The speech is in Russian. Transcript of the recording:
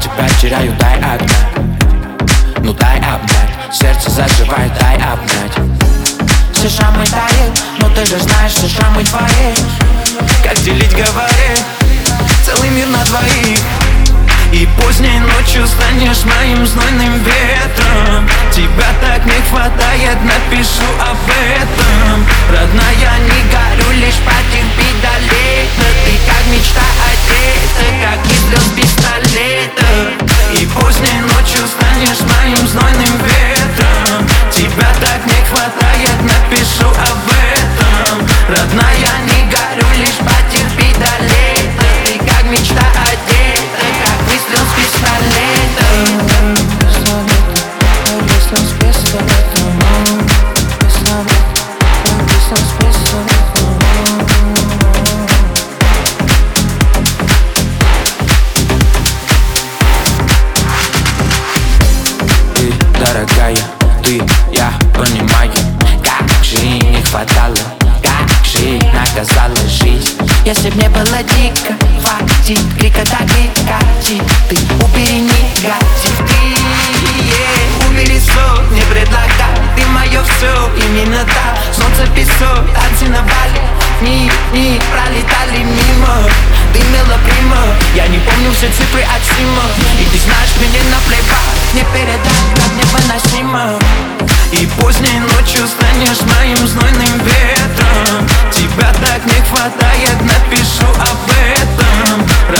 тебя теряю, дай обнять. Ну дай обнять, сердце заживает, дай обнять. Все шрамы тают, но ты же знаешь, все шрамы твои. Как делить, говори, целый мир на двоих. И поздней ночью станешь моим знойным ветром. Тебя так не хватает, напишу об этом. Родная, не горю, лишь потерпи до лета. Ты как мечта одета, как выстрел с пистолета. И поздней ночью станешь моим знойным ветром. Тебя так не хватает, напишу об этом. Родная, не горю, лишь потерпи до лета. Ты как мечта одета, как выстрел с пистолета. Выстрел с пистолета. Выстрел с пистолета. Ты, дорогая, ты, я понимаю, как же ей не хватало, как же ей наказала жизнь. Если б не было дико, хватит крика до крикати. Ты убери негатив, ты, убери сон, не предлагай. Ты мое все, именно так. Солнце, песок, танцы на Бали. Дни пролетали мимо. Ты мелоприма, я не помню все цифры от Сима. И ты знаешь, мне наплевать, не передать, как невыносимо. И поздней ночью станешь моим знойным ветром. Тебя так не хватает, напишу об этом.